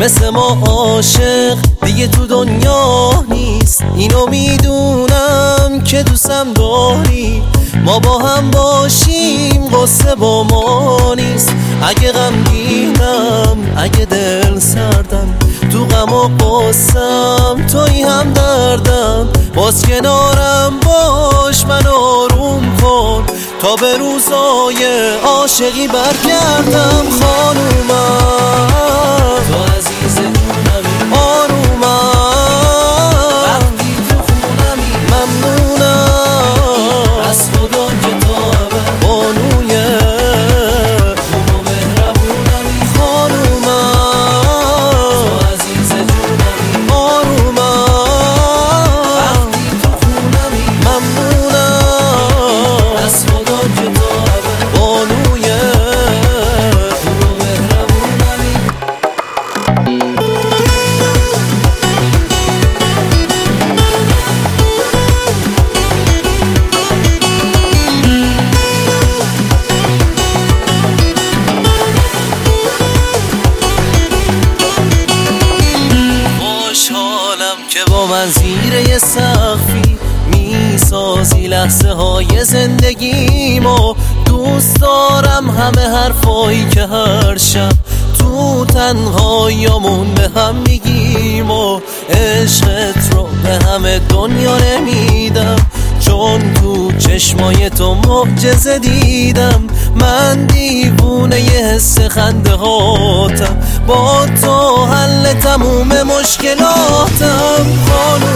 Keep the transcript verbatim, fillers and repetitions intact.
مثل ما عاشق دیگه تو دنیا نیست. اینو میدونم که دوستم داری، ما با هم باشیم قصه با ما نیست. اگه غمگینم اگه دل سردم، تو غم و قصم توی هم دردم. باز کنارم باش من آروم کن تا به روزای عاشقی برگردم. خانومم تو عزیز جونمی، آرومم وقتی تو خونمی، ممنونم از خدا که تو بانوی خوب و مهربونمی. خانومم تو عزیز جونمی، آرومم وقتی تو خونمی، ممنونم از خدا که تو بانوی خوب و مهربونمی. خوشحالم که با من زیر یه سقفی میسازی لحظه های زندگیمو. دوست دارم همه حرفایی که هر شب تو تنهاییامون به هم میگیم و عشقت رو به همه دنیا نمیدم، چون تو چشمای تو معجزه دیدم. من دیوونه ی حس خنده هاتم، با تو حل تموم مشکلاتم. خانوم